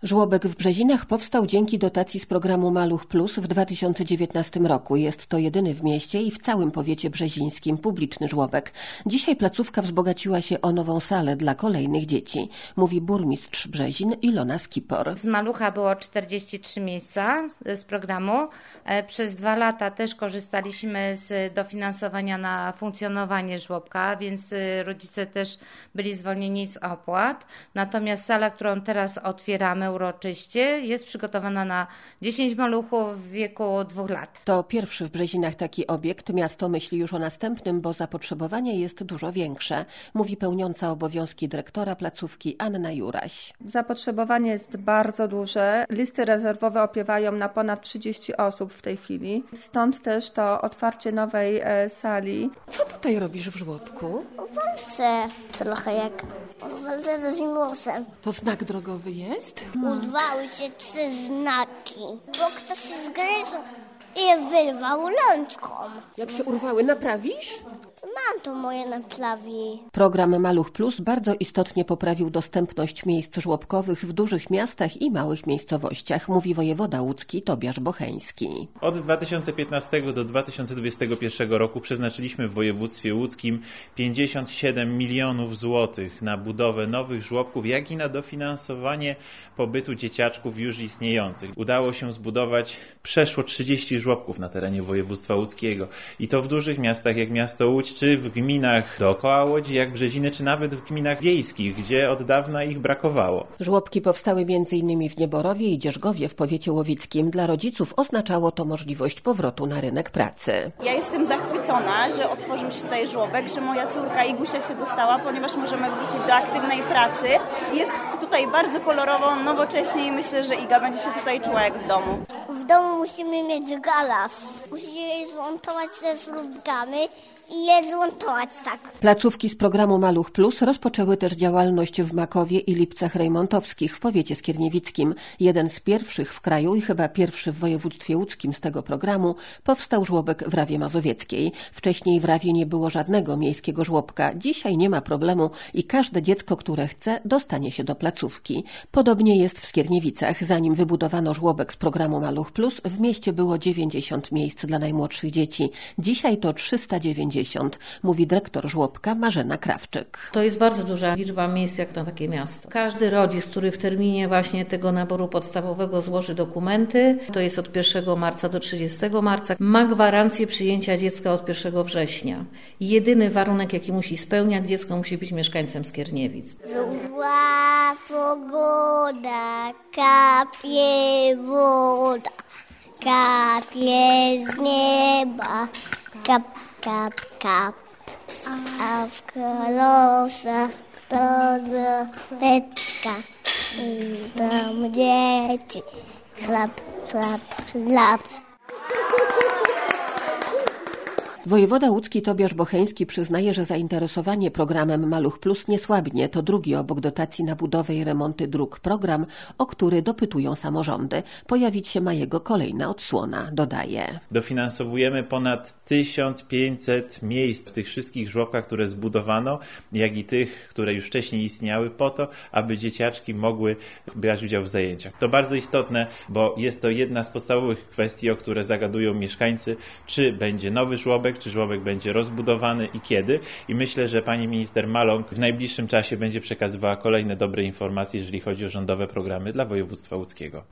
Żłobek w Brzezinach powstał dzięki dotacji z programu Maluch Plus w 2019 roku. Jest to jedyny w mieście i w całym powiecie brzezińskim publiczny żłobek. Dzisiaj placówka wzbogaciła się o nową salę dla kolejnych dzieci, mówi burmistrz Brzezin Ilona Skipor. Z Malucha było 43 miejsca z programu. Przez 2 lata też korzystaliśmy z dofinansowania na funkcjonowanie żłobka, więc rodzice też byli zwolnieni z opłat. Natomiast sala, którą teraz otwieramy uroczyście, jest przygotowana na 10 maluchów w wieku 2 lat. To pierwszy w Brzezinach taki obiekt. Miasto myśli już o następnym, bo zapotrzebowanie jest dużo większe, mówi pełniąca obowiązki dyrektora placówki Anna Juraś. Zapotrzebowanie jest bardzo duże. Listy rezerwowe opiewają na ponad 30 osób w tej chwili. Stąd też to otwarcie nowej sali. Co tutaj robisz w żłobku? Walczę trochę jak walczę ze zimnosem. To znak drogowy jest? Urwały się 3 znaki, bo ktoś się zgryzł i wyrwał rączką. Jak się urwały, naprawisz? Mam to moje naprawi. Program Maluch Plus bardzo istotnie poprawił dostępność miejsc żłobkowych w dużych miastach i małych miejscowościach, mówi wojewoda łódzki Tobiasz Bocheński. Od 2015 do 2021 roku przeznaczyliśmy w województwie łódzkim 57 milionów złotych na budowę nowych żłobków, jak i na dofinansowanie pobytu dzieciaczków już istniejących. Udało się zbudować przeszło 30 żłobków na terenie województwa łódzkiego i to w dużych miastach jak miasto Łódź, czy w gminach dookoła Łodzi, jak Brzeziny, czy nawet w gminach wiejskich, gdzie od dawna ich brakowało. Żłobki powstały m.in. w Nieborowie i Dzierżgowie w powiecie łowickim. Dla rodziców oznaczało to możliwość powrotu na rynek pracy. Ja jestem zachwycona, że otworzył się tutaj żłobek, że moja córka Igusia się dostała, ponieważ możemy wrócić do aktywnej pracy. Jest tutaj bardzo kolorowo, nowocześnie i myślę, że Iga będzie się tutaj czuła jak w domu. W domu musimy mieć galasz. Musimy je zmontować ze śrubkami i je zmontować tak. Placówki z programu Maluch Plus rozpoczęły też działalność w Makowie i Lipcach Rejmontowskich w powiecie skierniewickim. Jeden z pierwszych w kraju i chyba pierwszy w województwie łódzkim z tego programu powstał żłobek w Rawie Mazowieckiej. Wcześniej w Rawie nie było żadnego miejskiego żłobka. Dzisiaj nie ma problemu i każde dziecko, które chce, dostanie się do placówki. Podobnie jest w Skierniewicach. Zanim wybudowano żłobek z programu Maluch Plus, w mieście było 90 miejsc dla najmłodszych dzieci. Dzisiaj to 390, mówi dyrektor żłobka Marzena Krawczyk. To jest bardzo duża liczba miejsc jak na takie miasto. Każdy rodzic, który w terminie właśnie tego naboru podstawowego złoży dokumenty, to jest od 1 marca do 30 marca, ma gwarancję przyjęcia dziecka od 1 września. Jedyny warunek, jaki musi spełniać, dziecko musi być mieszkańcem Skierniewic. Zła pogoda, kapie woda, kapie z nieba, kap, kap, kap, a w kaloszach to złoteczka i tam dzieci, chlap, chlap, chlap. Wojewoda łódzki Tobiasz Bocheński przyznaje, że zainteresowanie programem Maluch Plus nie słabnie. To drugi obok dotacji na budowę i remonty dróg program, o który dopytują samorządy. Pojawić się ma jego kolejna odsłona, dodaje. Dofinansowujemy ponad 1500 miejsc w tych wszystkich żłobkach, które zbudowano, jak i tych, które już wcześniej istniały, po to, aby dzieciaczki mogły brać udział w zajęciach. To bardzo istotne, bo jest to jedna z podstawowych kwestii, o które zagadują mieszkańcy, czy będzie nowy żłobek, czy żłobek będzie rozbudowany i kiedy. I myślę, że pani minister Maląg w najbliższym czasie będzie przekazywała kolejne dobre informacje, jeżeli chodzi o rządowe programy dla województwa łódzkiego.